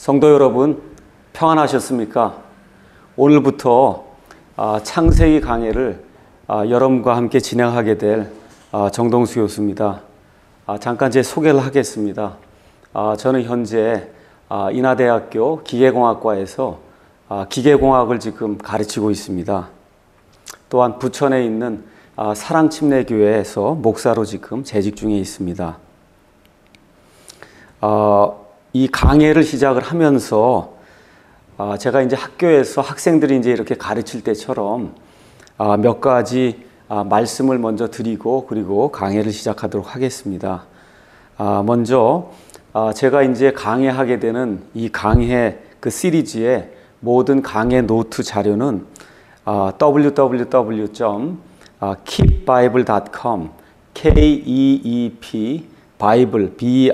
성도 여러분, 평안하셨습니까? 오늘부터 창세기 강해를 여러분과 함께 진행하게 될 정동수 교수입니다. 잠깐 제 소개를 하겠습니다. 저는 현재 인하대학교 기계공학과에서 기계공학을 지금 가르치고 있습니다. 또한 부천에 있는 사랑침례교회에서 목사로 지금 재직 중에 있습니다. 이 강해를 시작을 하면서 제가 이제 학교에서 학생들이 이제 이렇게 가르칠 때처럼 몇 가지 말씀을 먼저 드리고 그리고 강해를 시작하도록 하겠습니다. 먼저 제가 이제 강해하게 되는 이 강해 그 시리즈의 모든 강해 노트 자료는 www.keepbible.com KEEP 바이블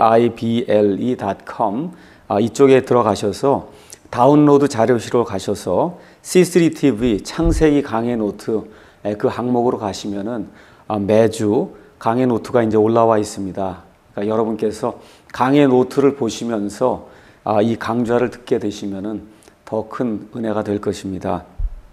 bible.com 이쪽에 들어가셔서 다운로드 자료실로 가셔서 C3TV 창세기 강해 노트 그 항목으로 가시면은 매주 강해 노트가 이제 올라와 있습니다. 그러니까 여러분께서 강해 노트를 보시면서 이 강좌를 듣게 되시면은 더 큰 은혜가 될 것입니다.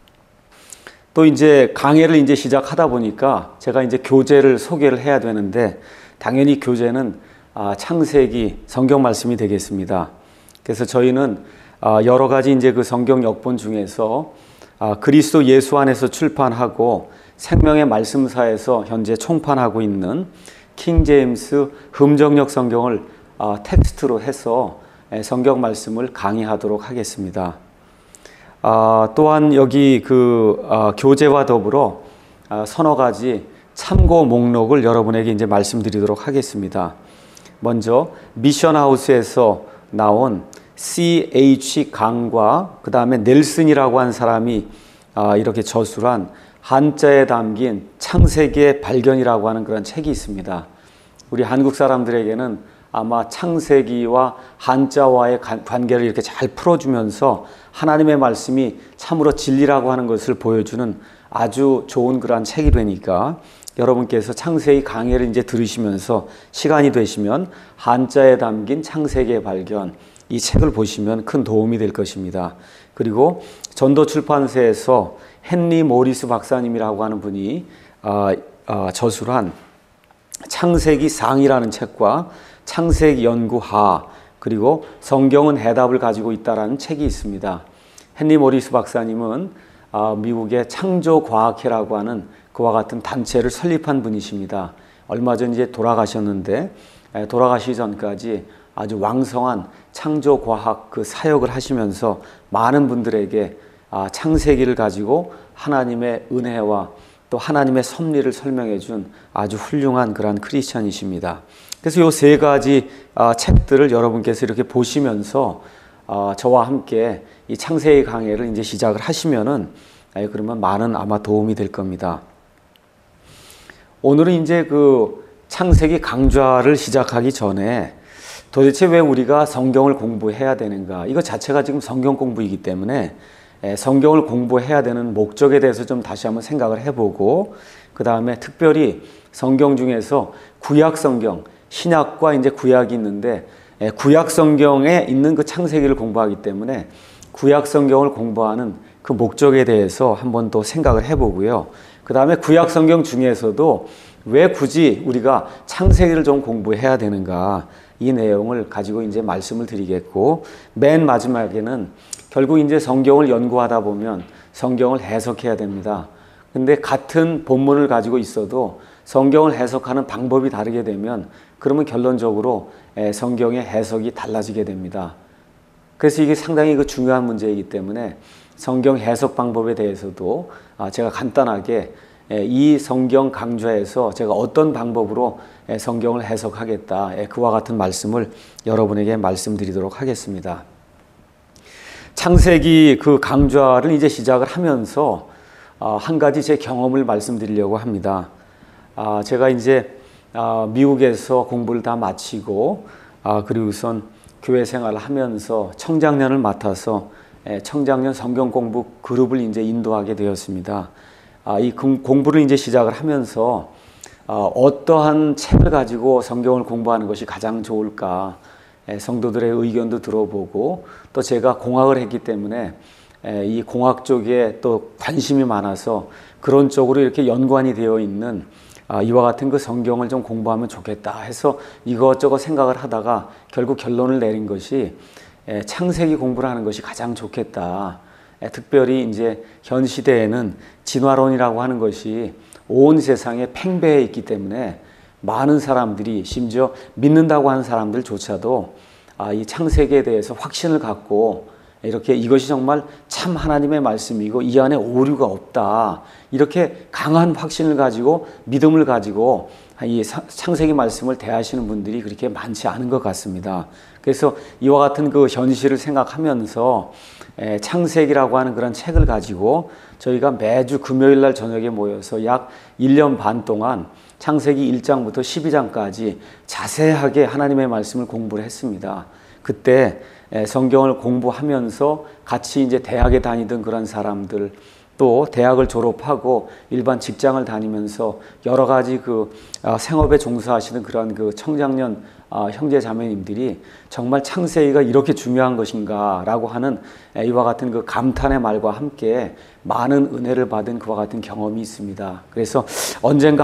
또 이제 강해를 이제 시작하다 보니까 제가 이제 교재를 소개를 해야 되는데 당연히 교재는 창세기 성경 말씀이 되겠습니다. 그래서 저희는 여러 가지 이제 그 성경 역본 중에서 그리스도 예수 안에서 출판하고 생명의 말씀사에서 현재 총판하고 있는 킹 제임스 흠정역 성경을 텍스트로 해서 성경 말씀을 강의하도록 하겠습니다. 또한 여기 그 교재와 더불어 서너 가지 참고 목록을 여러분에게 이제 말씀드리도록 하겠습니다. 먼저 미션하우스에서 나온 C.H. 강과 그 다음에 넬슨이라고 한 사람이 이렇게 저술한 한자에 담긴 창세기의 발견이라고 하는 그런 책이 있습니다. 우리 한국 사람들에게는 아마 창세기와 한자와의 관계를 이렇게 잘 풀어주면서 하나님의 말씀이 참으로 진리라고 하는 것을 보여주는 아주 좋은 그런 책이 되니까 여러분께서 창세기 강해를 이제 들으시면서 시간이 되시면 한자에 담긴 창세기의 발견 이 책을 보시면 큰 도움이 될 것입니다. 그리고 전도출판사에서 헨리 모리스 박사님이라고 하는 분이 저술한 창세기 상이라는 책과 창세기 연구하 그리고 성경은 해답을 가지고 있다라는 책이 있습니다. 헨리 모리스 박사님은 미국의 창조과학회라고 하는 그와 같은 단체를 설립한 분이십니다. 얼마 전 이제 돌아가셨는데 돌아가시기 전까지 아주 왕성한 창조과학 그 사역을 하시면서 많은 분들에게 창세기를 가지고 하나님의 은혜와 또 하나님의 섭리를 설명해 준 아주 훌륭한 그런 크리스천이십니다. 그래서 이 세 가지 책들을 여러분께서 이렇게 보시면서 저와 함께 이 창세기 강해를 이제 시작을 하시면은 그러면 많은 아마 도움이 될 겁니다. 오늘은 이제 그 창세기 강좌를 시작하기 전에 도대체 왜 우리가 성경을 공부해야 되는가? 이거 자체가 지금 성경 공부이기 때문에 성경을 공부해야 되는 목적에 대해서 좀 다시 한번 생각을 해보고 그 다음에 특별히 성경 중에서 구약 성경, 신약과 이제 구약이 있는데 구약 성경에 있는 그 창세기를 공부하기 때문에 구약 성경을 공부하는 그 목적에 대해서 한번 더 생각을 해보고요. 그 다음에 구약 성경 중에서도 왜 굳이 우리가 창세기를 좀 공부해야 되는가 이 내용을 가지고 이제 말씀을 드리겠고 맨 마지막에는 결국 이제 성경을 연구하다 보면 성경을 해석해야 됩니다. 근데 같은 본문을 가지고 있어도 성경을 해석하는 방법이 다르게 되면 그러면 결론적으로 성경의 해석이 달라지게 됩니다. 그래서 이게 상당히 그 중요한 문제이기 때문에 성경 해석 방법에 대해서도 제가 간단하게 이 성경 강좌에서 제가 어떤 방법으로 성경을 해석하겠다 그와 같은 말씀을 여러분에게 말씀드리도록 하겠습니다. 창세기 그 강좌를 이제 시작을 하면서 한 가지 제 경험을 말씀드리려고 합니다. 제가 이제 미국에서 공부를 다 마치고 그리고 우선 교회 생활을 하면서 청장년을 맡아서 청장년 성경 공부 그룹을 이제 인도하게 되었습니다. 이 공부를 이제 시작을 하면서 어떠한 책을 가지고 성경을 공부하는 것이 가장 좋을까 성도들의 의견도 들어보고 또 제가 공학을 했기 때문에 이 공학 쪽에 또 관심이 많아서 그런 쪽으로 이렇게 연관이 되어 있는 이와 같은 그 성경을 좀 공부하면 좋겠다 해서 이것저것 생각을 하다가 결국 결론을 내린 것이 창세기 공부를 하는 것이 가장 좋겠다. 특별히 이제 현 시대에는 진화론이라고 하는 것이 온 세상에 팽배해 있기 때문에 많은 사람들이 심지어 믿는다고 하는 사람들조차도 이 창세기에 대해서 확신을 갖고 이렇게 이것이 정말 참 하나님의 말씀이고 이 안에 오류가 없다. 이렇게 강한 확신을 가지고 믿음을 가지고 이 창세기 말씀을 대하시는 분들이 그렇게 많지 않은 것 같습니다. 그래서 이와 같은 그 현실을 생각하면서 창세기라고 하는 그런 책을 가지고 저희가 매주 금요일 날 저녁에 모여서 약 1년 반 동안 창세기 1장부터 12장까지 자세하게 하나님의 말씀을 공부를 했습니다. 그때 성경을 공부하면서 같이 이제 대학에 다니던 그런 사람들, 또 대학을 졸업하고 일반 직장을 다니면서 여러 가지 그 생업에 종사하시는 그런 그 청장년 형제 자매님들이 정말 창세기가 이렇게 중요한 것인가라고 하는 이와 같은 그 감탄의 말과 함께 많은 은혜를 받은 그와 같은 경험이 있습니다. 그래서 언젠가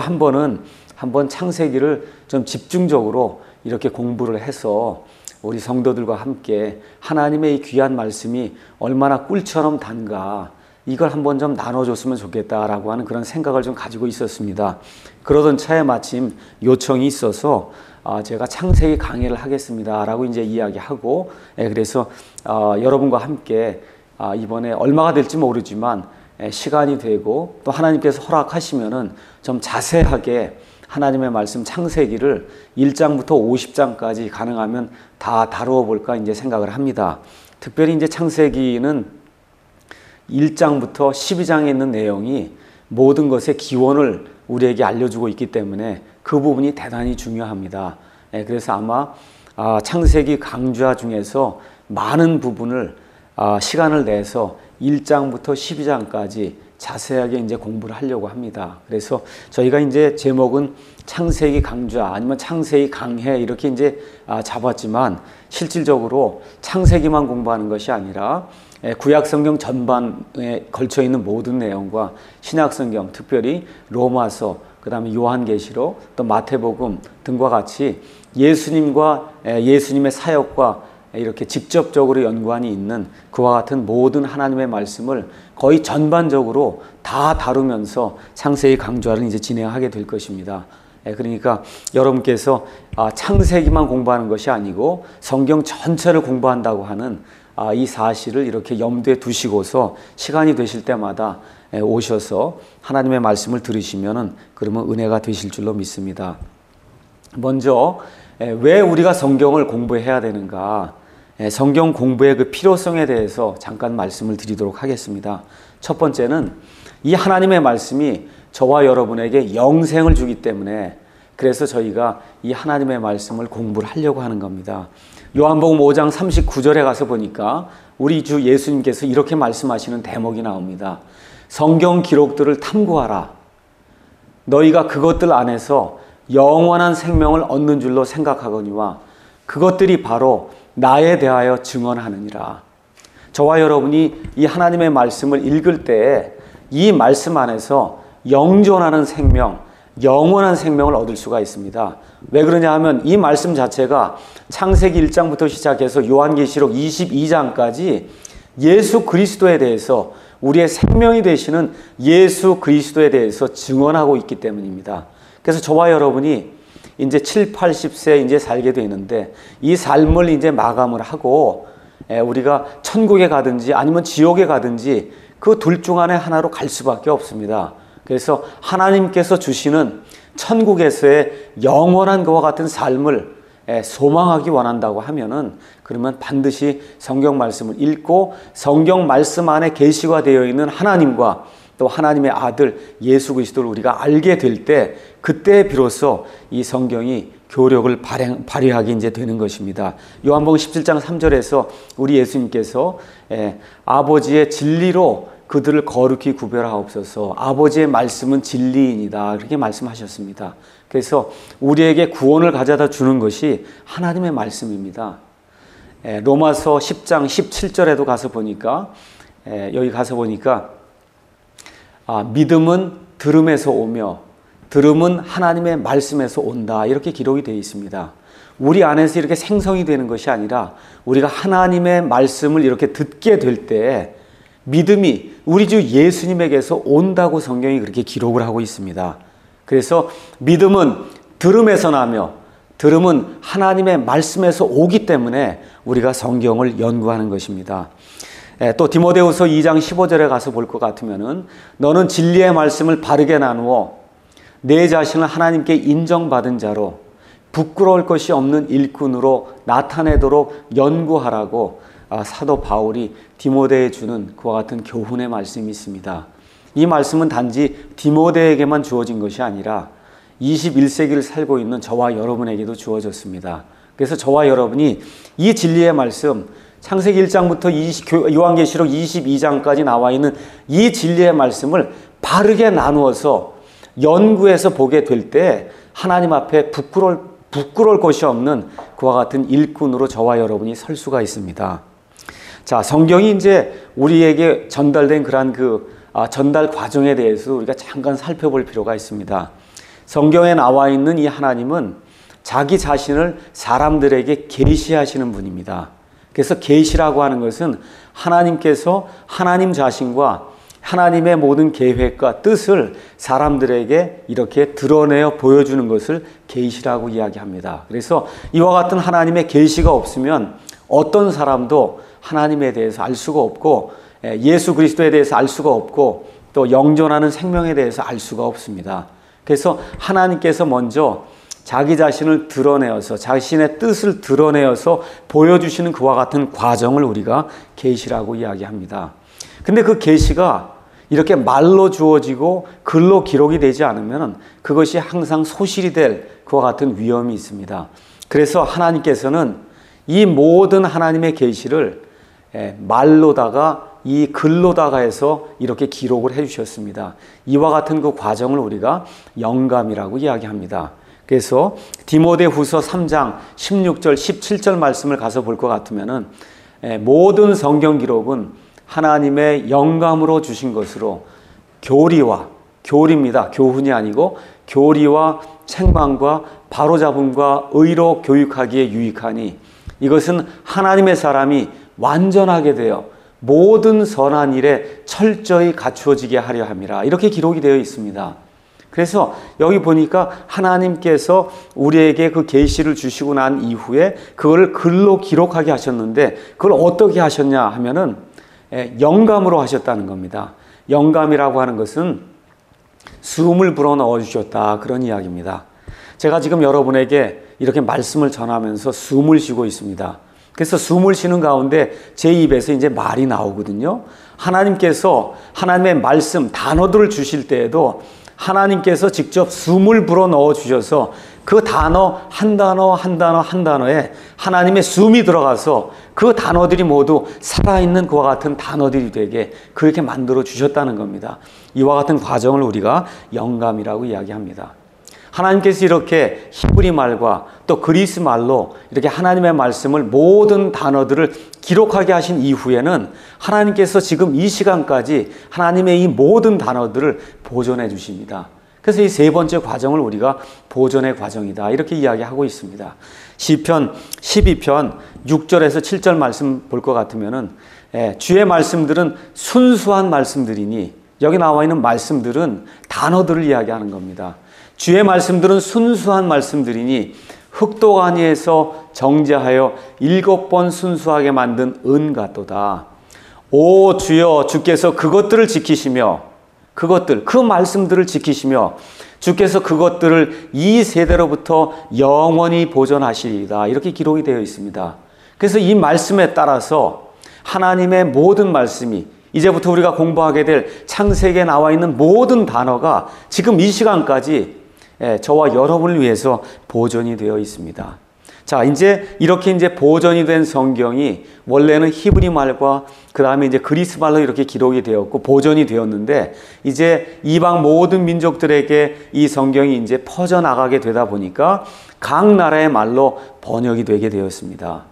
한번 창세기를 좀 집중적으로 이렇게 공부를 해서 우리 성도들과 함께 하나님의 이 귀한 말씀이 얼마나 꿀처럼 단가 이걸 한번 좀 나눠줬으면 좋겠다라고 하는 그런 생각을 좀 가지고 있었습니다. 그러던 차에 마침 요청이 있어서 제가 창세기 강의를 하겠습니다라고 이제 이야기하고 그래서 여러분과 함께 이번에 얼마가 될지 모르지만 시간이 되고 또 하나님께서 허락하시면은 좀 자세하게 하나님의 말씀 창세기를 1장부터 50장까지 가능하면 다 다루어 볼까 이제 생각을 합니다. 특별히 이제 창세기는 1장부터 12장에 있는 내용이 모든 것의 기원을 우리에게 알려주고 있기 때문에 그 부분이 대단히 중요합니다. 그래서 아마 창세기 강좌 중에서 많은 부분을 시간을 내서 1장부터 12장까지 자세하게 이제 공부를 하려고 합니다. 그래서 저희가 이제 제목은 창세기 강좌 아니면 창세기 강해 이렇게 이제 잡았지만 실질적으로 창세기만 공부하는 것이 아니라 구약 성경 전반에 걸쳐 있는 모든 내용과 신약 성경, 특별히 로마서, 그다음에 요한계시록, 또 마태복음 등과 같이 예수님과 예수님의 사역과 이렇게 직접적으로 연관이 있는 그와 같은 모든 하나님의 말씀을 거의 전반적으로 다 다루면서 창세기 강좌를 이제 진행하게 될 것입니다. 그러니까 여러분께서 창세기만 공부하는 것이 아니고 성경 전체를 공부한다고 하는 이 사실을 이렇게 염두에 두시고서 시간이 되실 때마다 오셔서 하나님의 말씀을 들으시면은 그러면 은혜가 되실 줄로 믿습니다. 먼저 왜 우리가 성경을 공부해야 되는가? 성경 공부의 그 필요성에 대해서 잠깐 말씀을 드리도록 하겠습니다. 첫 번째는 이 하나님의 말씀이 저와 여러분에게 영생을 주기 때문에 그래서 저희가 이 하나님의 말씀을 공부를 하려고 하는 겁니다. 요한복음 5장 39절에 가서 보니까 우리 주 예수님께서 이렇게 말씀하시는 대목이 나옵니다. 성경 기록들을 탐구하라. 너희가 그것들 안에서 영원한 생명을 얻는 줄로 생각하거니와 그것들이 바로 나에 대하여 증언하느니라. 저와 여러분이 이 하나님의 말씀을 읽을 때 이 말씀 안에서 영존하는 생명, 영원한 생명을 얻을 수가 있습니다. 왜 그러냐 하면 이 말씀 자체가 창세기 1장부터 시작해서 요한계시록 22장까지 예수 그리스도에 대해서 우리의 생명이 되시는 예수 그리스도에 대해서 증언하고 있기 때문입니다. 그래서 저와 여러분이 이제 7, 80세 이제 살게 되는데 이 삶을 이제 마감을 하고 우리가 천국에 가든지 아니면 지옥에 가든지 그 둘 중 안에 하나로 갈 수밖에 없습니다. 그래서 하나님께서 주시는 천국에서의 영원한 그와 같은 삶을 소망하기 원한다고 하면은 그러면 반드시 성경 말씀을 읽고 성경 말씀 안에 계시가 되어 있는 하나님과 또 하나님의 아들 예수 그리스도를 우리가 알게 될 때 그때 비로소 이 성경이 교력을 발휘하게 이제 되는 것입니다. 요한복음 17장 3절에서 우리 예수님께서 아버지의 진리로 그들을 거룩히 구별하옵소서. 아버지의 말씀은 진리이니다. 그렇게 말씀하셨습니다. 그래서 우리에게 구원을 가져다 주는 것이 하나님의 말씀입니다. 로마서 10장 17절에도 가서 보니까 여기 가서 보니까 믿음은 들음에서 오며 들음은 하나님의 말씀에서 온다 이렇게 기록이 되어 있습니다. 우리 안에서 이렇게 생성이 되는 것이 아니라 우리가 하나님의 말씀을 이렇게 듣게 될 때 믿음이 우리 주 예수님에게서 온다고 성경이 그렇게 기록을 하고 있습니다. 그래서 믿음은 들음에서 나며 들음은 하나님의 말씀에서 오기 때문에 우리가 성경을 연구하는 것입니다. 또 디모데후서 2장 15절에 가서 볼 것 같으면은 너는 진리의 말씀을 바르게 나누어 내 자신을 하나님께 인정받은 자로 부끄러울 것이 없는 일꾼으로 나타내도록 연구하라고 사도 바울이 디모데에 주는 그와 같은 교훈의 말씀이 있습니다. 이 말씀은 단지 디모데에게만 주어진 것이 아니라 21세기를 살고 있는 저와 여러분에게도 주어졌습니다. 그래서 저와 여러분이 이 진리의 말씀, 창세기 1장부터 요한계시록 22장까지 나와 있는 이 진리의 말씀을 바르게 나누어서 연구해서 보게 될 때 하나님 앞에 부끄러울 것이 없는 그와 같은 일꾼으로 저와 여러분이 설 수가 있습니다. 자, 성경이 이제 우리에게 전달된 그러한 전달 과정에 대해서 우리가 잠깐 살펴볼 필요가 있습니다. 성경에 나와 있는 이 하나님은 자기 자신을 사람들에게 계시하시는 분입니다. 그래서 계시라고 하는 것은 하나님께서 하나님 자신과 하나님의 모든 계획과 뜻을 사람들에게 이렇게 드러내어 보여주는 것을 계시라고 이야기합니다. 그래서 이와 같은 하나님의 계시가 없으면 어떤 사람도 하나님에 대해서 알 수가 없고 예수 그리스도에 대해서 알 수가 없고 또 영존하는 생명에 대해서 알 수가 없습니다. 그래서 하나님께서 먼저 자기 자신을 드러내어서 자신의 뜻을 드러내어서 보여주시는 그와 같은 과정을 우리가 계시라고 이야기합니다. 근데 그 계시가 이렇게 말로 주어지고 글로 기록이 되지 않으면 그것이 항상 소실이 될 그와 같은 위험이 있습니다. 그래서 하나님께서는 이 모든 하나님의 계시를 말로다가 이 글로다가 해서 이렇게 기록을 해주셨습니다. 이와 같은 그 과정을 우리가 영감이라고 이야기합니다. 그래서 디모데후서 3장 16절 17절 말씀을 가서 볼 것 같으면은 모든 성경 기록은 하나님의 영감으로 주신 것으로 교리입니다. 교훈이 아니고 교리와 책망과 바로잡음과 의로 교육하기에 유익하니 이것은 하나님의 사람이 완전하게 되어 모든 선한 일에 철저히 갖추어지게 하려 함이라 이렇게 기록이 되어 있습니다. 그래서 여기 보니까 하나님께서 우리에게 그 계시를 주시고 난 이후에 그거를 글로 기록하게 하셨는데 그걸 어떻게 하셨냐 하면은 영감으로 하셨다는 겁니다. 영감이라고 하는 것은 숨을 불어넣어 주셨다 그런 이야기입니다. 제가 지금 여러분에게 이렇게 말씀을 전하면서 숨을 쉬고 있습니다. 그래서 숨을 쉬는 가운데 제 입에서 이제 말이 나오거든요. 하나님께서 하나님의 말씀 단어들을 주실 때에도 하나님께서 직접 숨을 불어넣어 주셔서 그 단어 한 단어에 하나님의 숨이 들어가서 그 단어들이 모두 살아있는 그와 같은 단어들이 되게 그렇게 만들어 주셨다는 겁니다. 이와 같은 과정을 우리가 영감이라고 이야기합니다. 하나님께서 이렇게 히브리 말과 또 그리스 말로 이렇게 하나님의 말씀을 모든 단어들을 기록하게 하신 이후에는 하나님께서 지금 이 시간까지 하나님의 이 모든 단어들을 보존해 주십니다. 그래서 이 세 번째 과정을 우리가 보존의 과정이다 이렇게 이야기하고 있습니다. 시편 12편 6절에서 7절 말씀 볼 것 같으면은 주의 말씀들은 순수한 말씀들이니 여기 나와 있는 말씀들은 단어들을 이야기하는 겁니다. 주의 말씀들은 순수한 말씀들이니 흑도가니에서 정제하여 7번 순수하게 만든 은 같도다. 오 주여 주께서 그것들을 지키시며 그 말씀들을 지키시며 주께서 그것들을 이 세대로부터 영원히 보존하시리이다 이렇게 기록이 되어 있습니다. 그래서 이 말씀에 따라서 하나님의 모든 말씀이 이제부터 우리가 공부하게 될 창세기에 나와 있는 모든 단어가 지금 이 시간까지 저와 여러분을 위해서 보존이 되어 있습니다. 자, 이렇게 보존이 된 성경이 원래는 히브리 말과 그 다음에 그리스 말로 이렇게 기록이 되었고 보존이 되었는데 이제 이방 모든 민족들에게 이 성경이 퍼져나가게 되다 보니까 각 나라의 말로 번역이 되게 되었습니다.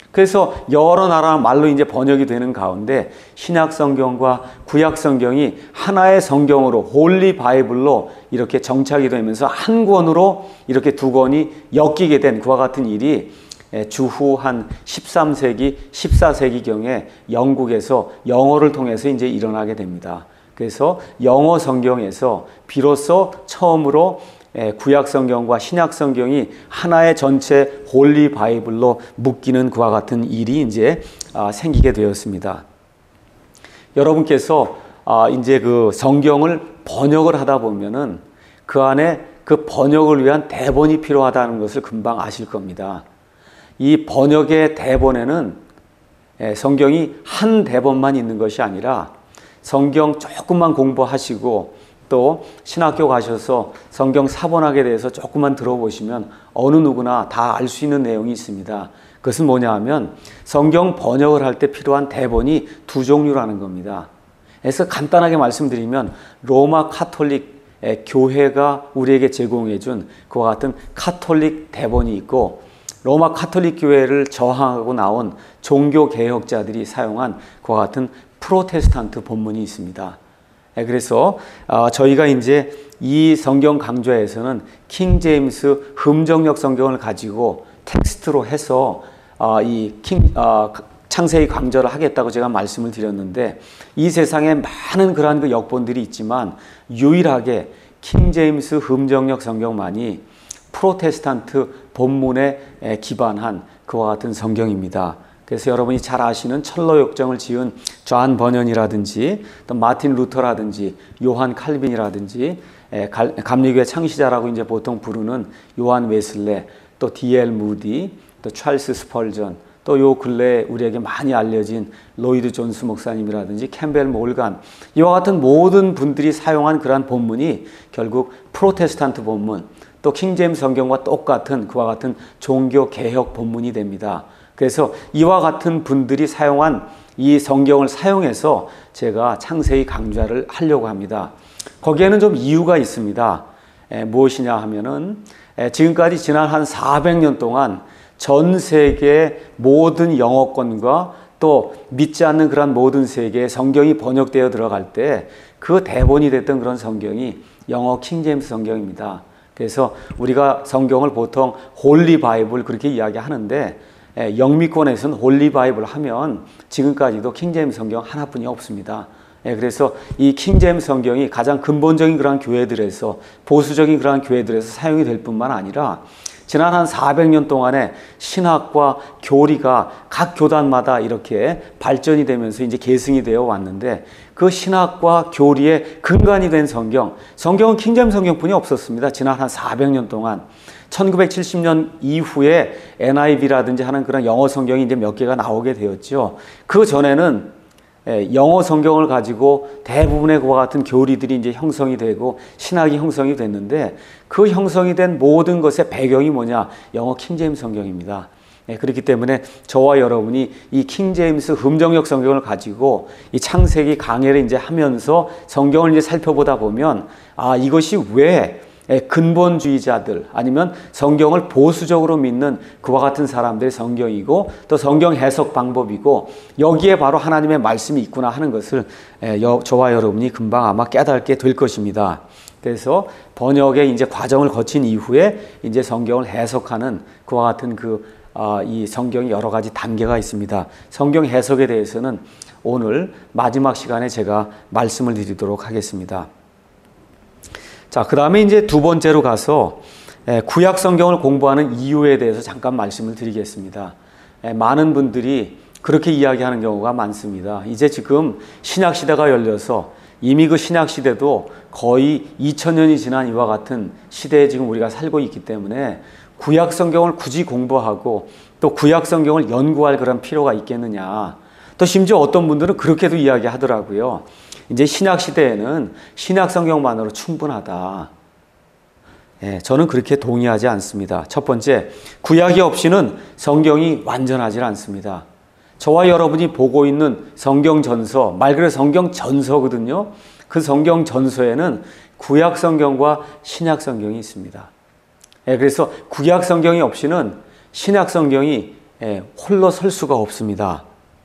그래서 여러 나라 말로 이제 번역이 되는 가운데 신약 성경과 구약 성경이 하나의 성경으로 홀리 바이블로 이렇게 정착이 되면서 한 권으로 이렇게 두 권이 엮이게 된 그와 같은 일이 주후 한 13세기, 14세기경에 영국에서 영어를 통해서 이제 일어나게 됩니다. 그래서 영어 성경에서 비로소 처음으로 구약 성경과 신약 성경이 하나의 전체 홀리 바이블로 묶이는 그와 같은 일이 이제 생기게 되었습니다. 여러분께서 이제 그 성경을 번역을 하다 보면은 그 안에 그 번역을 위한 대본이 필요하다는 것을 금방 아실 겁니다. 이 번역의 대본에는 성경이 한 대본만 있는 것이 아니라 성경 조금만 공부하시고 또 신학교 가셔서 성경 사본학에 대해서 조금만 들어보시면 어느 누구나 다 알 수 있는 내용이 있습니다. 그것은 뭐냐 하면 성경 번역을 할 때 필요한 대본이 두 종류라는 겁니다. 그래서 간단하게 말씀드리면 로마 카톨릭 교회가 우리에게 제공해 준 그와 같은 카톨릭 대본이 있고 로마 카톨릭 교회를 저항하고 나온 종교 개혁자들이 사용한 그와 같은 프로테스탄트 본문이 있습니다. 그래서 저희가 이제 이 성경 강좌에서는 킹 제임스 흠정역 성경을 가지고 텍스트로 해서 창세기 강좌를 하겠다고 제가 말씀을 드렸는데 이 세상에 많은 그러한 그 역본들이 있지만 유일하게 킹 제임스 흠정역 성경만이 프로테스탄트 본문에 기반한 그와 같은 성경입니다. 그래서 여러분이 잘 아시는 철로 역정을 지은 존 버년이라든지 또 마틴 루터라든지 요한 칼빈이라든지 감리교회 창시자라고 이제 보통 부르는 요한 웨슬레, 또 D.L. 무디, 또 찰스 스펄전, 또 요 근래에 우리에게 많이 알려진 로이드 존스 목사님이라든지 캠벨 몰간, 이와 같은 모든 분들이 사용한 그러한 본문이 결국 프로테스탄트 본문, 또 킹제임스 성경과 똑같은 그와 같은 종교 개혁 본문이 됩니다. 그래서 이와 같은 분들이 사용한 이 성경을 사용해서 제가 창세기 강좌를 하려고 합니다. 거기에는 좀 이유가 있습니다. 무엇이냐 하면은 지금까지 지난 한 400년 동안 전 세계 모든 영어권과 또 믿지 않는 그런 모든 세계에 성경이 번역되어 들어갈 때 그 대본이 됐던 그런 성경이 영어 킹제임스 성경입니다. 그래서 우리가 성경을 보통 홀리 바이블 그렇게 이야기하는데 영미권에서는 홀리 바이블 하면 지금까지도 킹제임스 성경 하나뿐이 없습니다. 그래서 이 킹제임스 성경이 가장 근본적인 그러한 교회들에서 보수적인 그러한 교회들에서 사용이 될 뿐만 아니라 지난 한 400년 동안의 신학과 교리가 각 교단마다 이렇게 발전이 되면서 이제 계승이 되어 왔는데 그 신학과 교리의 근간이 된 성경은 킹제임스 성경뿐이 없었습니다. 지난 한 400년 동안 1970년 이후에 NIV라든지 하는 그런 영어 성경이 이제 몇 개가 나오게 되었죠. 그 전에는 영어 성경을 가지고 대부분의 그와 같은 교리들이 이제 형성이 되고 신학이 형성이 됐는데 그 형성이 된 모든 것의 배경이 뭐냐? 영어 킹제임스 성경입니다. 그렇기 때문에 저와 여러분이 이 킹제임스 흠정역 성경을 가지고 이 창세기 강해를 이제 하면서 성경을 이제 살펴보다 보면 이것이 왜 근본주의자들 아니면 성경을 보수적으로 믿는 그와 같은 사람들의 성경이고 또 성경 해석 방법이고 여기에 바로 하나님의 말씀이 있구나 하는 것을 저와 여러분이 금방 아마 깨닫게 될 것입니다. 그래서 번역의 이제 과정을 거친 이후에 이제 성경을 해석하는 그와 같은 이 성경이 여러 가지 단계가 있습니다. 성경 해석에 대해서는 오늘 마지막 시간에 제가 말씀을 드리도록 하겠습니다. 자, 그 다음에 이제 두 번째로 가서 구약 성경을 공부하는 이유에 대해서 잠깐 말씀을 드리겠습니다. 많은 분들이 그렇게 이야기하는 경우가 많습니다. 이제 지금 신약 시대가 열려서 이미 그 신약 시대도 거의 2000년이 지난 이와 같은 시대에 지금 우리가 살고 있기 때문에 구약 성경을 굳이 공부하고 또 구약 성경을 연구할 그런 필요가 있겠느냐. 또 심지어 어떤 분들은 그렇게도 이야기하더라고요. 이제 신약 시대에는 신약 성경만으로 충분하다. 저는 그렇게 동의하지 않습니다. 첫 번째, 구약이 없이는 성경이 완전하지 않습니다. 저와 여러분이 보고 있는 성경 전서, 말 그대로 성경 전서거든요. 그 성경 전서에는 구약 성경과 신약 성경이 있습니다. 그래서 구약 성경이 없이는 신약 성경이 홀로 설 수가 없습니다.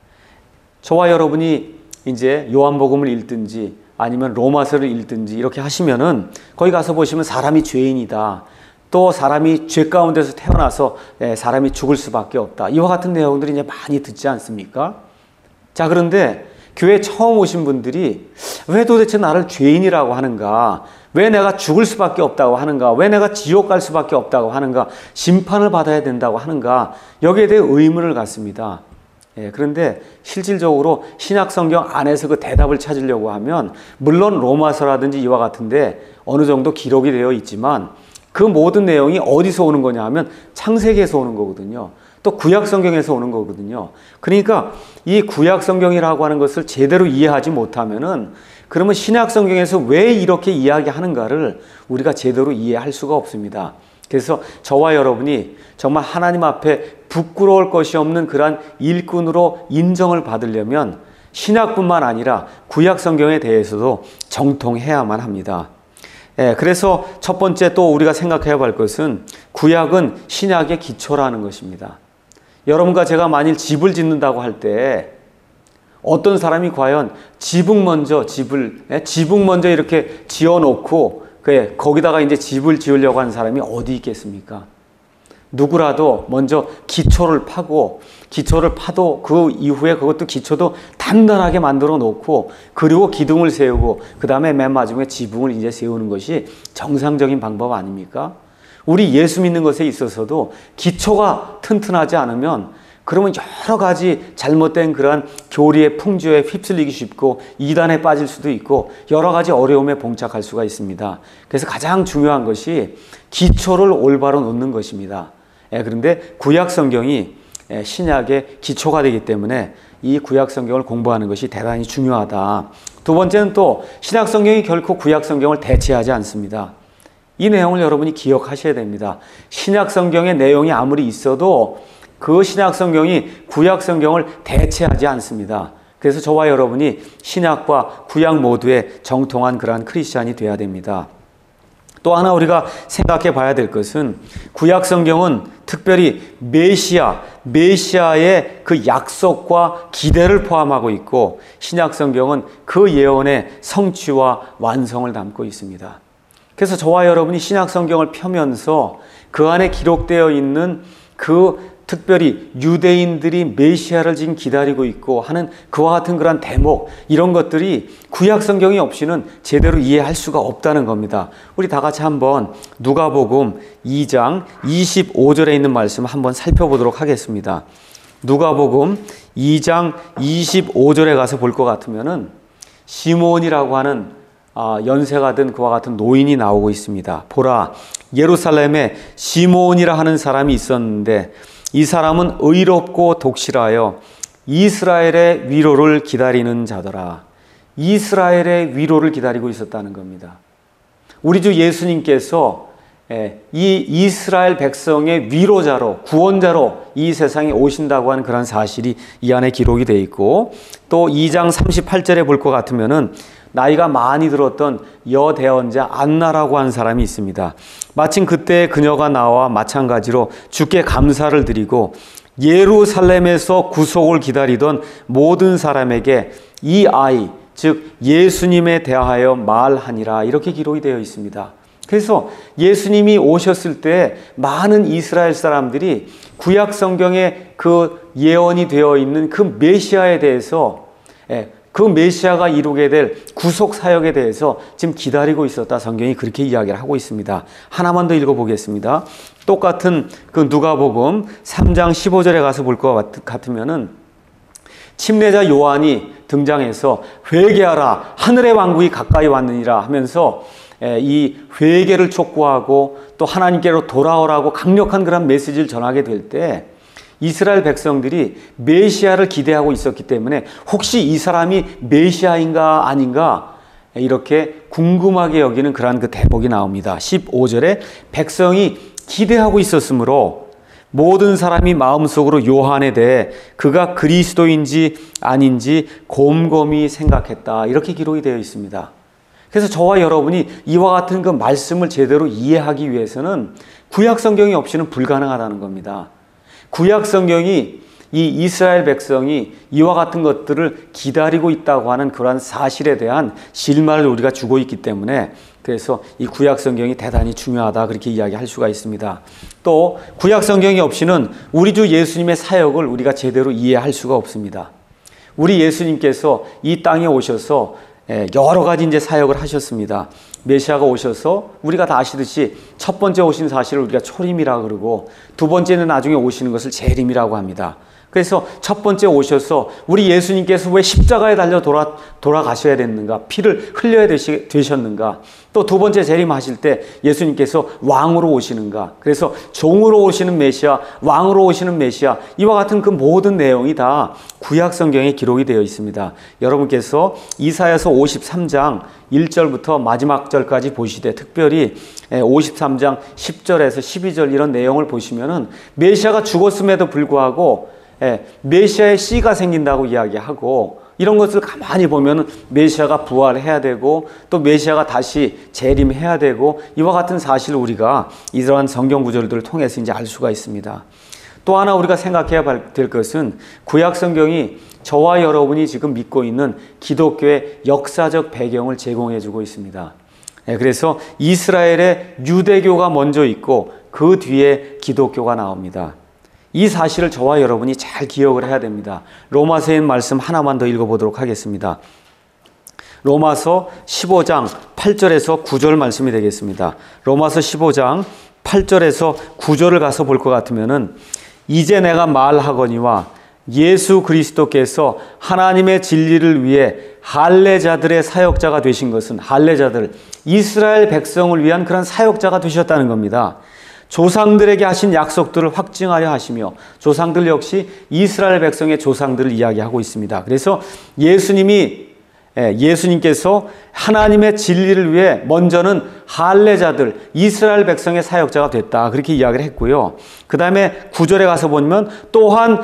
저와 여러분이 이제 요한복음을 읽든지 아니면 로마서를 읽든지 이렇게 하시면은 거기 가서 보시면 사람이 죄인이다. 또 사람이 죄 가운데서 태어나서 사람이 죽을 수밖에 없다. 이와 같은 내용들이 이제 많이 듣지 않습니까? 자, 그런데 교회 처음 오신 분들이 왜 도대체 나를 죄인이라고 하는가? 왜 내가 죽을 수밖에 없다고 하는가? 왜 내가 지옥 갈 수밖에 없다고 하는가? 심판을 받아야 된다고 하는가? 여기에 대해 의문을 갖습니다. 그런데 실질적으로 신약 성경 안에서 그 대답을 찾으려고 하면 물론 로마서라든지 이와 같은데 어느 정도 기록이 되어 있지만 그 모든 내용이 어디서 오는 거냐 하면 창세기에서 오는 거거든요. 또 구약 성경에서 오는 거거든요. 그러니까 이 구약 성경이라고 하는 것을 제대로 이해하지 못하면은 그러면 신약 성경에서 왜 이렇게 이야기하는가를 우리가 제대로 이해할 수가 없습니다. 그래서 저와 여러분이 정말 하나님 앞에 부끄러울 것이 없는 그러한 일꾼으로 인정을 받으려면 신약뿐만 아니라 구약 성경에 대해서도 정통해야만 합니다. 그래서 첫 번째 또 우리가 생각해야 할 것은 구약은 신약의 기초라는 것입니다. 여러분과 제가 만일 집을 짓는다고 할 때 어떤 사람이 과연 지붕 먼저 이렇게 지어놓고 거기다가 이제 집을 지으려고 하는 사람이 어디 있겠습니까? 누구라도 먼저 기초를 파고 기초를 파도 그 이후에 그것도 기초도 단단하게 만들어 놓고 그리고 기둥을 세우고 그 다음에 맨 마지막에 지붕을 이제 세우는 것이 정상적인 방법 아닙니까? 우리 예수 믿는 것에 있어서도 기초가 튼튼하지 않으면 그러면 여러 가지 잘못된 그러한 교리의 풍조에 휩쓸리기 쉽고 이단에 빠질 수도 있고 여러 가지 어려움에 봉착할 수가 있습니다. 그래서 가장 중요한 것이 기초를 올바로 놓는 것입니다. 그런데 구약 성경이 신약의 기초가 되기 때문에 이 구약 성경을 공부하는 것이 대단히 중요하다. 두 번째는 또 신약 성경이 결코 구약 성경을 대체하지 않습니다. 이 내용을 여러분이 기억하셔야 됩니다. 신약 성경의 내용이 아무리 있어도 그 신약 성경이 구약 성경을 대체하지 않습니다. 그래서 저와 여러분이 신약과 구약 모두에 정통한 그러한 크리스찬이 되어야 됩니다. 또 하나 우리가 생각해 봐야 될 것은 구약 성경은 특별히 메시아의 그 약속과 기대를 포함하고 있고 신약 성경은 그 예언의 성취와 완성을 담고 있습니다. 그래서 저와 여러분이 신약 성경을 펴면서 그 안에 기록되어 있는 그 특별히 유대인들이 메시아를 지금 기다리고 있고 하는 그와 같은 그런 대목 이런 것들이 구약 성경이 없이는 제대로 이해할 수가 없다는 겁니다. 우리 다 같이 한번 누가복음 2장 25절에 있는 말씀 한번 살펴보도록 하겠습니다. 누가복음 2장 25절에 가서 볼 것 같으면은 시몬이라고 하는 연세가 든 그와 같은 노인이 나오고 있습니다. 보라, 예루살렘에 시몬이라 하는 사람이 있었는데 이 사람은 의롭고 독실하여 이스라엘의 위로를 기다리는 자더라. 이스라엘의 위로를 기다리고 있었다는 겁니다. 우리 주 예수님께서 이 이스라엘 백성의 위로자로 구원자로 이 세상에 오신다고 하는 그런 사실이 이 안에 기록이 되어 있고 또 2장 38절에 볼 것 같으면은 나이가 많이 들었던 여대언자 안나라고 하는 사람이 있습니다. 마침 그때 그녀가 나와 마찬가지로 주께 감사를 드리고 예루살렘에서 구속을 기다리던 모든 사람에게 이 아이 즉 예수님에 대하여 말하니라 이렇게 기록이 되어 있습니다. 그래서 예수님이 오셨을 때 많은 이스라엘 사람들이 구약 성경에 그 예언이 되어 있는 그 메시아에 대해서 그 메시아가 이루게 될 구속 사역에 대해서 지금 기다리고 있었다. 성경이 그렇게 이야기를 하고 있습니다. 하나만 더 읽어보겠습니다. 똑같은 그 누가복음 3장 15절에 가서 볼 것 같으면은 침례자 요한이 등장해서 회개하라 하늘의 왕국이 가까이 왔느니라 하면서 이 회개를 촉구하고 또 하나님께로 돌아오라고 강력한 그런 메시지를 전하게 될 때 이스라엘 백성들이 메시아를 기대하고 있었기 때문에 혹시 이 사람이 메시아인가 아닌가 이렇게 궁금하게 여기는 그러한 그 대목이 나옵니다. 15절에 백성이 기대하고 있었으므로 모든 사람이 마음속으로 요한에 대해 그가 그리스도인지 아닌지 곰곰이 생각했다. 이렇게 기록이 되어 있습니다. 그래서 저와 여러분이 이와 같은 그 말씀을 제대로 이해하기 위해서는 구약 성경이 없이는 불가능하다는 겁니다. 구약 성경이 이 이스라엘 백성이 이와 같은 것들을 기다리고 있다고 하는 그러한 사실에 대한 실마를 우리가 주고 있기 때문에 그래서 이 구약 성경이 대단히 중요하다 그렇게 이야기할 수가 있습니다. 또 구약 성경이 없이는 우리 주 예수님의 사역을 우리가 제대로 이해할 수가 없습니다. 우리 예수님께서 이 땅에 오셔서 여러 가지 이제 사역을 하셨습니다. 메시아가 오셔서 우리가 다 아시듯이 첫 번째 오신 사실을 우리가 초림이라 그러고 두 번째는 나중에 오시는 것을 재림이라고 합니다. 그래서 첫 번째 오셔서 우리 예수님께서 왜 십자가에 달려 돌아가셔야 됐는가? 피를 흘려야 되셨는가? 또 두 번째 재림하실 때 예수님께서 왕으로 오시는가? 그래서 종으로 오시는 메시아, 왕으로 오시는 메시아, 이와 같은 그 모든 내용이 다 구약 성경에 기록이 되어 있습니다. 여러분께서 이사야서 53장 1절부터 마지막 절까지 보시되 특별히 53장 10절에서 12절 이런 내용을 보시면은 메시아가 죽었음에도 불구하고 메시아의 씨가 생긴다고 이야기하고 이런 것을 가만히 보면 메시아가 부활해야 되고 또 메시아가 다시 재림해야 되고 이와 같은 사실을 우리가 이러한 성경 구절들을 통해서 이제 알 수가 있습니다. 또 하나 우리가 생각해야 될 것은 구약 성경이 저와 여러분이 지금 믿고 있는 기독교의 역사적 배경을 제공해 주고 있습니다. 그래서 이스라엘의 유대교가 먼저 있고 그 뒤에 기독교가 나옵니다. 이 사실을 저와 여러분이 잘 기억을 해야 됩니다. 로마서의 말씀 하나만 더 읽어보도록 하겠습니다. 로마서 15장 8절에서 9절 말씀이 되겠습니다. 로마서 15장 8절에서 9절을 가서 볼 것 같으면은 이제 내가 말하거니와 예수 그리스도께서 하나님의 진리를 위해 할례자들의 사역자가 되신 것은 할례자들, 이스라엘 백성을 위한 그런 사역자가 되셨다는 겁니다. 조상들에게 하신 약속들을 확증하려 하시며 조상들 역시 이스라엘 백성의 조상들을 이야기하고 있습니다. 그래서 예수님께서 하나님의 진리를 위해 먼저는 할례자들, 이스라엘 백성의 사역자가 됐다 그렇게 이야기를 했고요. 그 다음에 9절에 가서 보면 또한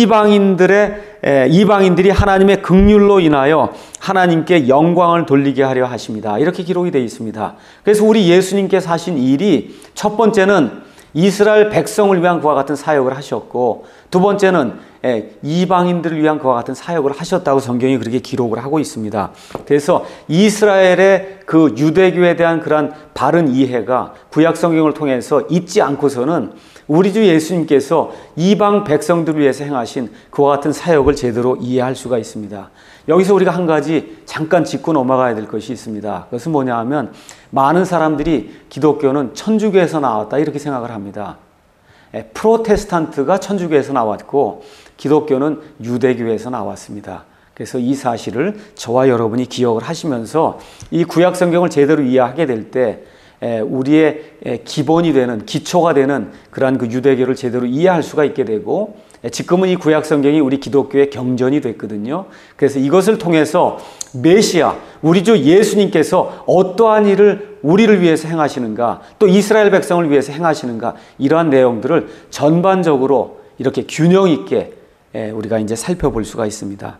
이방인들이 하나님의 긍휼로 인하여 하나님께 영광을 돌리게 하려 하십니다. 이렇게 기록이 되어 있습니다. 그래서 우리 예수님께서 하신 일이 첫 번째는 이스라엘 백성을 위한 그와 같은 사역을 하셨고 두 번째는 이방인들을 위한 그와 같은 사역을 하셨다고 성경이 그렇게 기록을 하고 있습니다. 그래서 이스라엘의 그 유대교에 대한 그러한 바른 이해가 구약 성경을 통해서 잊지 않고서는 우리 주 예수님께서 이방 백성들을 위해서 행하신 그와 같은 사역을 제대로 이해할 수가 있습니다. 여기서 우리가 한 가지 잠깐 짚고 넘어가야 될 것이 있습니다. 그것은 뭐냐 하면 많은 사람들이 기독교는 천주교에서 나왔다 이렇게 생각을 합니다. 프로테스탄트가 천주교에서 나왔고 기독교는 유대교에서 나왔습니다. 그래서 이 사실을 저와 여러분이 기억을 하시면서 이 구약 성경을 제대로 이해하게 될 때 우리의 기본이 되는 기초가 되는 그러한 그 유대교를 제대로 이해할 수가 있게 되고 지금은 이 구약 성경이 우리 기독교의 경전이 됐거든요. 그래서 이것을 통해서 메시아, 우리 주 예수님께서 어떠한 일을 우리를 위해서 행하시는가, 또 이스라엘 백성을 위해서 행하시는가, 이러한 내용들을 전반적으로 이렇게 균형 있게 우리가 이제 살펴볼 수가 있습니다.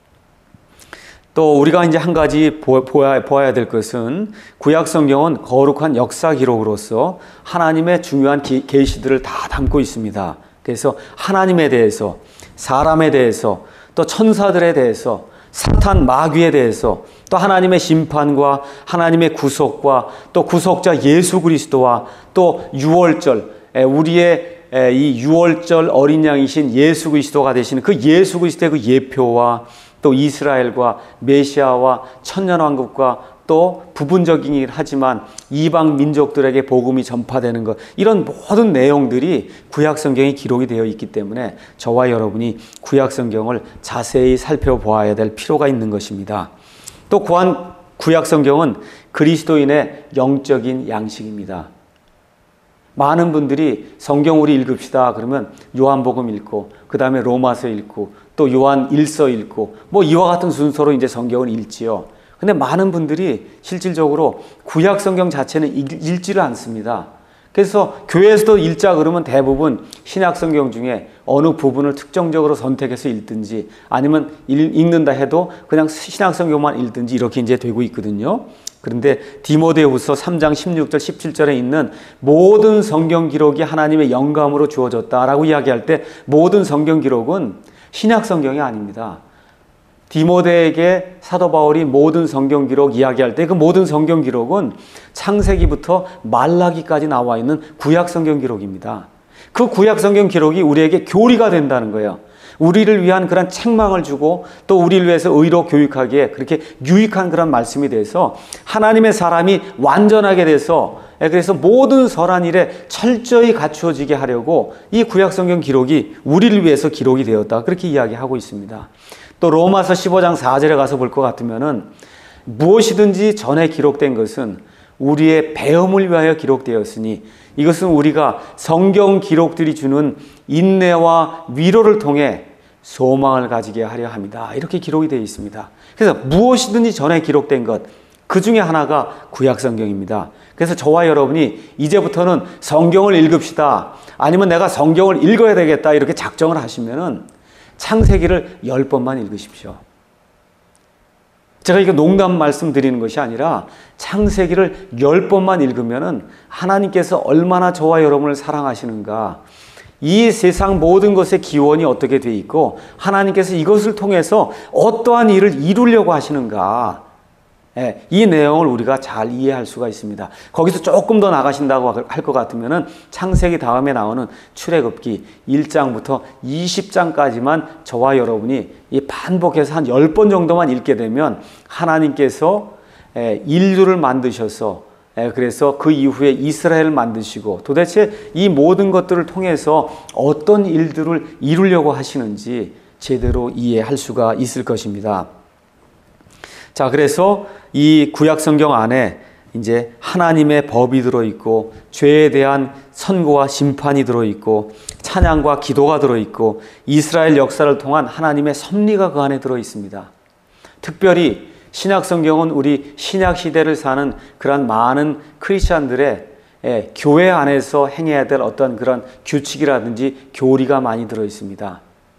또 우리가 이제 한 가지 보아야 될 것은 구약 성경은 거룩한 역사 기록으로서 하나님의 중요한 계시들을 다 담고 있습니다. 그래서 하나님에 대해서, 사람에 대해서, 또 천사들에 대해서, 사탄 마귀에 대해서, 또 하나님의 심판과 하나님의 구속과 또 구속자 예수 그리스도와 또 유월절, 우리의 이 유월절 어린 양이신 예수 그리스도가 되시는 그 예수 그리스도의 그 예표와 또 이스라엘과 메시아와 천년왕국과 또 부분적이긴 하지만 이방 민족들에게 복음이 전파되는 것, 이런 모든 내용들이 구약 성경에 기록이 되어 있기 때문에 저와 여러분이 구약 성경을 자세히 살펴보아야 될 필요가 있는 것입니다. 또 구약 성경은 그리스도인의 영적인 양식입니다. 많은 분들이 성경 우리 읽읍시다 그러면 요한복음 읽고 그 다음에 로마서 읽고 또 요한 1서 읽고 뭐 이와 같은 순서로 이제 성경을 읽지요. 근데 많은 분들이 실질적으로 구약 성경 자체는 읽지를 않습니다. 그래서 교회에서도 읽자 그러면 대부분 신약 성경 중에 어느 부분을 특정적으로 선택해서 읽든지 아니면 읽는다 해도 그냥 신약 성경만 읽든지 이렇게 이제 되고 있거든요. 그런데 디모데후서 3장 16절 17절에 있는 모든 성경 기록이 하나님의 영감으로 주어졌다라고 이야기할 때 모든 성경 기록은 신약 성경이 아닙니다. 디모데에게 사도 바울이 모든 성경 기록 이야기할 때 그 모든 성경 기록은 창세기부터 말라기까지 나와 있는 구약 성경 기록입니다. 그 구약 성경 기록이 우리에게 교리가 된다는 거예요. 우리를 위한 그런 책망을 주고 또 우리를 위해서 의로 교육하기에 그렇게 유익한 그런 말씀이 돼서 하나님의 사람이 완전하게 돼서 그래서 모든 선한 일에 철저히 갖추어지게 하려고 이 구약 성경 기록이 우리를 위해서 기록이 되었다. 그렇게 이야기하고 있습니다. 또 로마서 15장 4절에 가서 볼 것 같으면은 무엇이든지 전에 기록된 것은 우리의 배움을 위하여 기록되었으니 이것은 우리가 성경 기록들이 주는 인내와 위로를 통해 소망을 가지게 하려 합니다. 이렇게 기록이 되어 있습니다. 그래서 무엇이든지 전에 기록된 것, 그 중에 하나가 구약 성경입니다. 그래서 저와 여러분이 이제부터는 성경을 읽읍시다. 아니면 내가 성경을 읽어야 되겠다. 이렇게 작정을 하시면은 창세기를 10번만 읽으십시오. 제가 이거 농담 말씀드리는 것이 아니라 창세기를 10번만 읽으면은 하나님께서 얼마나 저와 여러분을 사랑하시는가, 이 세상 모든 것의 기원이 어떻게 돼 있고 하나님께서 이것을 통해서 어떠한 일을 이루려고 하시는가, 이 내용을 우리가 잘 이해할 수가 있습니다. 거기서 조금 더 나가신다고 할 것 같으면은 창세기 다음에 나오는 출애굽기 1장부터 20장까지만 저와 여러분이 이 반복해서 한 10번 정도만 읽게 되면 하나님께서 인류를 만드셔서 그래서 그 이후에 이스라엘을 만드시고 도대체 이 모든 것들을 통해서 어떤 일들을 이루려고 하시는지 제대로 이해할 수가 있을 것입니다. 자, 그래서 이 구약 성경 안에 이제 하나님의 법이 들어있고 죄에 대한 선고와 심판이 들어있고 찬양과 기도가 들어있고 이스라엘 역사를 통한 하나님의 섭리가 그 안에 들어있습니다. 특별히 신약 성경은 우리 신약 시대를 사는 그런 많은 크리스찬들의 교회 안에서 행해야 될 어떤 그런 규칙이라든지 교리가 많이 들어있습니다.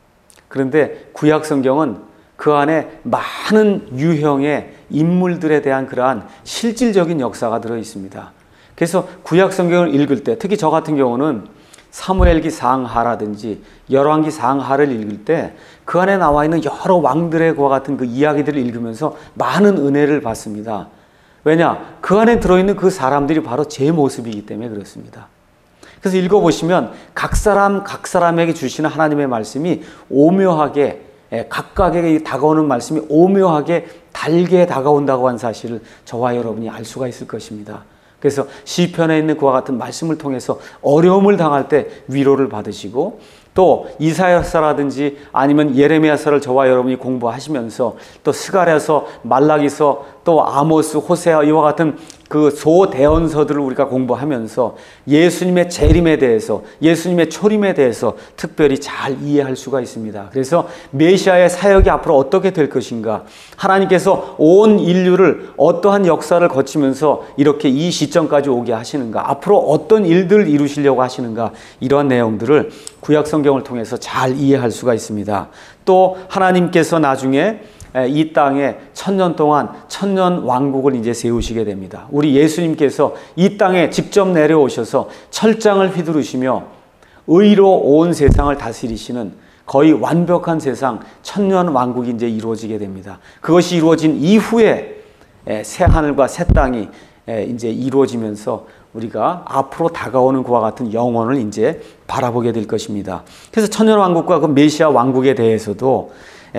그런데 구약 성경은 그 안에 많은 유형의 인물들에 대한 그러한 실질적인 역사가 들어있습니다. 그래서 구약 성경을 읽을 때 특히 저 같은 경우는 사무엘기 상하라든지 열왕기 상하를 읽을 때 그 안에 나와 있는 여러 왕들의 그와 같은 그 이야기들을 읽으면서 많은 은혜를 받습니다. 왜냐? 그 안에 들어있는 그 사람들이 바로 제 모습이기 때문에 그렇습니다. 그래서 읽어보시면 각 사람에게 주시는 하나님의 말씀이 오묘하게 각각에게 다가오는 말씀이 오묘하게 달게 다가온다고 한 사실을 저와 여러분이 알 수가 있을 것입니다. 그래서 시편에 있는 그와 같은 말씀을 통해서 어려움을 당할 때 위로를 받으시고 또 이사야서라든지 아니면 예레미야서를 저와 여러분이 공부하시면서 또 스가랴서, 말라기서, 또 아모스, 호세아 이와 같은 그 소대언서들을 우리가 공부하면서 예수님의 재림에 대해서, 예수님의 초림에 대해서 특별히 잘 이해할 수가 있습니다. 그래서 메시아의 사역이 앞으로 어떻게 될 것인가, 하나님께서 온 인류를 어떠한 역사를 거치면서 이렇게 이 시점까지 오게 하시는가, 앞으로 어떤 일들을 이루시려고 하시는가, 이러한 내용들을 구약 성경을 통해서 잘 이해할 수가 있습니다. 또 하나님께서 나중에 이 땅에 1000년 동안 천년 왕국을 이제 세우시게 됩니다. 우리 예수님께서 이 땅에 직접 내려오셔서 철장을 휘두르시며 의로 온 세상을 다스리시는 거의 완벽한 세상, 천년 왕국이 이제 이루어지게 됩니다. 그것이 이루어진 이후에 새 하늘과 새 땅이 이제 이루어지면서 우리가 앞으로 다가오는 그와 같은 영혼을 이제 바라보게 될 것입니다. 그래서 천년 왕국과 그 메시아 왕국에 대해서도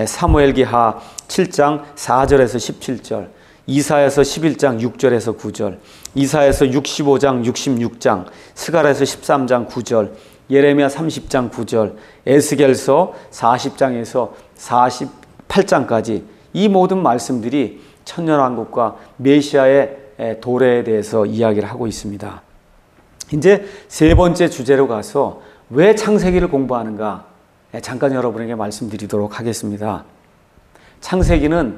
사무엘기하 7장 4절에서 17절, 이사야서 11장 6절에서 9절, 이사야서 65장 66장, 스가랴서 13장 9절, 예레미야 30장 9절, 에스겔서 40장에서 48장까지 이 모든 말씀들이 천년왕국과 메시아의 도래에 대해서 이야기를 하고 있습니다. 이제 세 번째 주제로 가서 왜 창세기를 공부하는가 잠깐 여러분에게 말씀드리도록 하겠습니다. 창세기는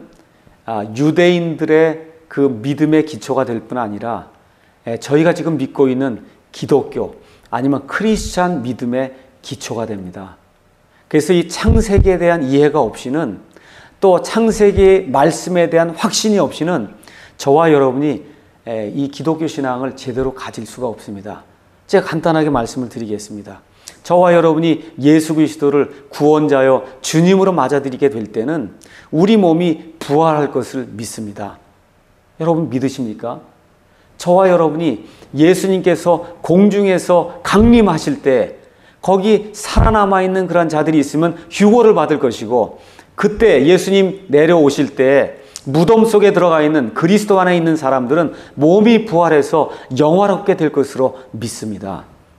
유대인들의 그 믿음의 기초가 될 뿐 아니라 저희가 지금 믿고 있는 기독교 아니면 크리스찬 믿음의 기초가 됩니다. 그래서 이 창세기에 대한 이해가 없이는 또 창세기의 말씀에 대한 확신이 없이는 저와 여러분이 이 기독교 신앙을 제대로 가질 수가 없습니다. 제가 간단하게 말씀을 드리겠습니다. 저와 여러분이 예수 그리스도를 구원자여 주님으로 맞아들이게 될 때는 우리 몸이 부활할 것을 믿습니다. 여러분 믿으십니까? 저와 여러분이 예수님께서 공중에서 강림하실 때 거기 살아남아 있는 그런 자들이 있으면 휴거를 받을 것이고, 그때 예수님 내려오실 때 무덤 속에 들어가 있는 그리스도 안에 있는 사람들은 몸이 부활해서 영화롭게 될 것으로 믿습니다.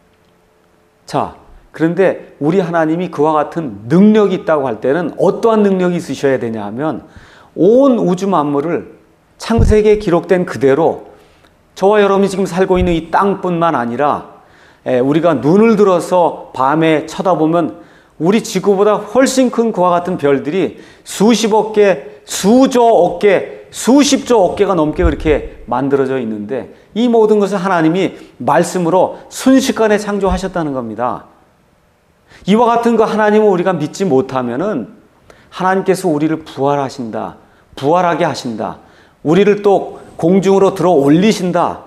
자, 그런데 우리 하나님이 그와 같은 능력이 있다고 할 때는 어떠한 능력이 있으셔야 되냐 하면, 온 우주 만물을 창세기에 기록된 그대로 저와 여러분이 지금 살고 있는 이 땅뿐만 아니라 우리가 눈을 들어서 밤에 쳐다보면 우리 지구보다 훨씬 큰 그와 같은 별들이 수십억 개, 수조억 개, 수십조억 개가 넘게 그렇게 만들어져 있는데, 이 모든 것을 하나님이 말씀으로 순식간에 창조하셨다는 겁니다. 이와 같은 거 하나님을 우리가 믿지 못하면은 하나님께서 우리를 부활하신다, 부활하게 하신다, 우리를 또 공중으로 들어 올리신다,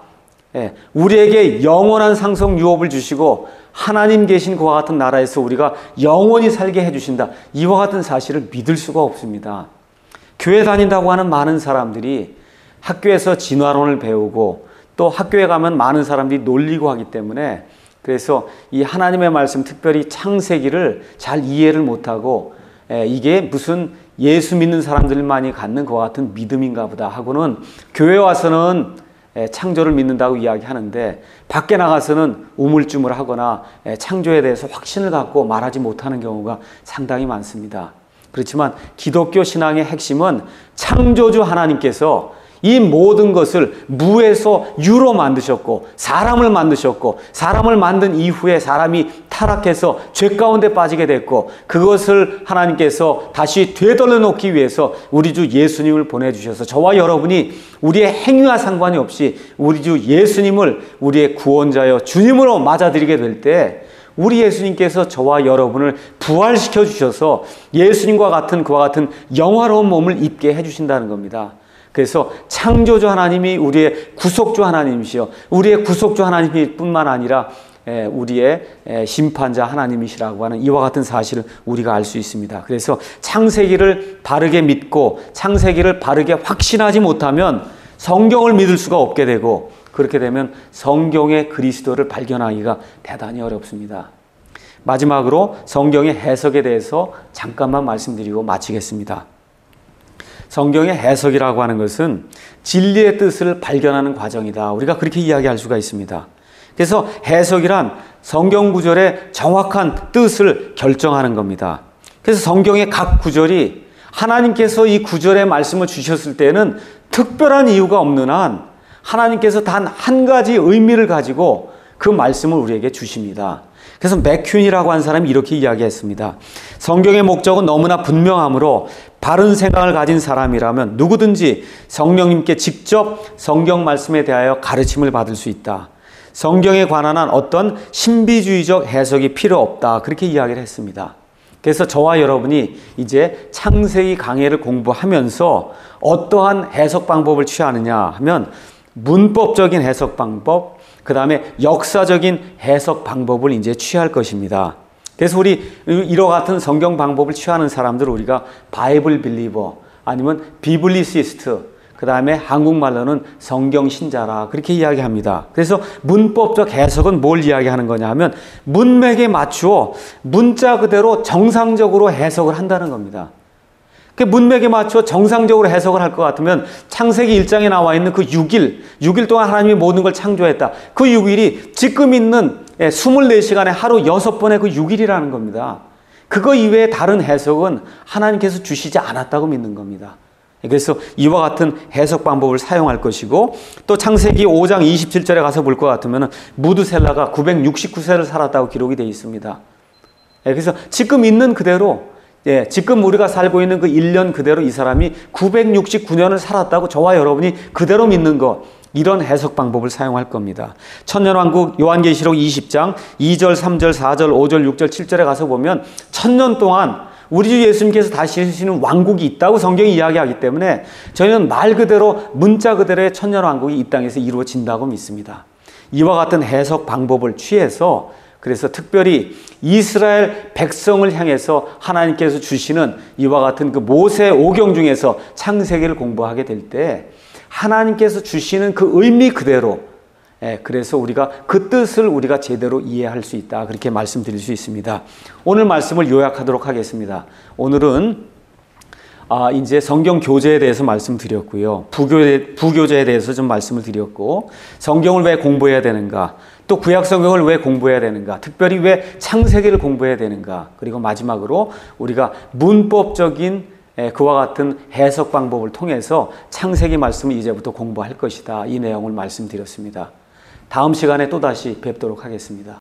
우리에게 영원한 상속 유업을 주시고 하나님 계신 그와 같은 나라에서 우리가 영원히 살게 해주신다, 이와 같은 사실을 믿을 수가 없습니다. 교회 다닌다고 하는 많은 사람들이 학교에서 진화론을 배우고 또 학교에 가면 많은 사람들이 놀리고 하기 때문에, 그래서 이 하나님의 말씀, 특별히 창세기를 잘 이해를 못하고 이게 무슨 예수 믿는 사람들만이 갖는 그와 같은 믿음인가 보다 하고는 교회 와서는 창조를 믿는다고 이야기하는데 밖에 나가서는 우물쭈물하거나 창조에 대해서 확신을 갖고 말하지 못하는 경우가 상당히 많습니다. 그렇지만 기독교 신앙의 핵심은 창조주 하나님께서 이 모든 것을 무에서 유로 만드셨고 사람을 만드셨고, 사람을 만든 이후에 사람이 타락해서 죄 가운데 빠지게 됐고, 그것을 하나님께서 다시 되돌려 놓기 위해서 우리 주 예수님을 보내주셔서 저와 여러분이 우리의 행위와 상관이 없이 우리 주 예수님을 우리의 구원자여 주님으로 맞아들이게 될 때 우리 예수님께서 저와 여러분을 부활시켜 주셔서 예수님과 같은 그와 같은 영화로운 몸을 입게 해주신다는 겁니다. 그래서 창조주 하나님이 우리의 구속주 하나님이시여, 우리의 구속주 하나님일 뿐만 아니라 우리의 심판자 하나님이시라고 하는 이와 같은 사실을 우리가 알 수 있습니다. 그래서 창세기를 바르게 믿고 창세기를 바르게 확신하지 못하면 성경을 믿을 수가 없게 되고, 그렇게 되면 성경의 그리스도를 발견하기가 대단히 어렵습니다. 마지막으로 성경의 해석에 대해서 잠깐만 말씀드리고 마치겠습니다. 성경의 해석이라고 하는 것은 진리의 뜻을 발견하는 과정이다, 우리가 그렇게 이야기할 수가 있습니다. 그래서 해석이란 성경 구절의 정확한 뜻을 결정하는 겁니다. 그래서 성경의 각 구절이 하나님께서 이 구절의 말씀을 주셨을 때는 특별한 이유가 없는 한 하나님께서 단 한 가지 의미를 가지고 그 말씀을 우리에게 주십니다. 그래서 맥퀸이라고 한 사람이 이렇게 이야기했습니다. 성경의 목적은 너무나 분명하므로 바른 생각을 가진 사람이라면 누구든지 성령님께 직접 성경 말씀에 대하여 가르침을 받을 수 있다. 성경에 관한 어떤 신비주의적 해석이 필요 없다, 그렇게 이야기를 했습니다. 그래서 저와 여러분이 이제 창세기 강해를 공부하면서 어떠한 해석 방법을 취하느냐 하면 문법적인 해석 방법, 그 다음에 역사적인 해석 방법을 이제 취할 것입니다. 그래서 우리 이와 같은 성경 방법을 취하는 사람들을 우리가 바이블 빌리버, 아니면 비블리시스트, 그 다음에 한국말로는 성경신자라 그렇게 이야기합니다. 그래서 문법적 해석은 뭘 이야기하는 거냐 하면 문맥에 맞추어 문자 그대로 정상적으로 해석을 한다는 겁니다. 그 문맥에 맞춰 정상적으로 해석을 할 것 같으면 창세기 1장에 나와 있는 그 6일 동안 하나님이 모든 걸 창조했다, 그 6일이 지금 있는 24시간에 하루 6번의 그 6일이라는 겁니다. 그거 이외에 다른 해석은 하나님께서 주시지 않았다고 믿는 겁니다. 그래서 이와 같은 해석 방법을 사용할 것이고, 또 창세기 5장 27절에 가서 볼 것 같으면 무드셀라가 969세를 살았다고 기록이 되어 있습니다. 그래서 지금 있는 그대로, 지금 우리가 살고 있는 그 1년 그대로 이 사람이 969년을 살았다고 저와 여러분이 그대로 믿는 것, 이런 해석 방법을 사용할 겁니다. 천년왕국 요한계시록 20장 2절, 3절, 4절, 5절, 6절, 7절에 가서 보면 1000년 동안 우리 주 예수님께서 다시 오시는 왕국이 있다고 성경이 이야기하기 때문에 저희는 말 그대로 문자 그대로의 천년왕국이 이 땅에서 이루어진다고 믿습니다. 이와 같은 해석 방법을 취해서 그래서 특별히 이스라엘 백성을 향해서 하나님께서 주시는 이와 같은 그 모세 오경 중에서 창세기를 공부하게 될 때 하나님께서 주시는 그 의미 그대로 그래서 우리가 그 뜻을 우리가 제대로 이해할 수 있다. 그렇게 말씀드릴 수 있습니다. 오늘 말씀을 요약하도록 하겠습니다. 오늘은 이제 성경 교재에 대해서 말씀드렸고요. 부교재에 대해서 좀 말씀을 드렸고, 성경을 왜 공부해야 되는가, 또 구약 성경을 왜 공부해야 되는가, 특별히 왜 창세기를 공부해야 되는가, 그리고 마지막으로 우리가 문법적인 그와 같은 해석 방법을 통해서 창세기 말씀을 이제부터 공부할 것이다. 이 내용을 말씀드렸습니다. 다음 시간에 또다시 뵙도록 하겠습니다.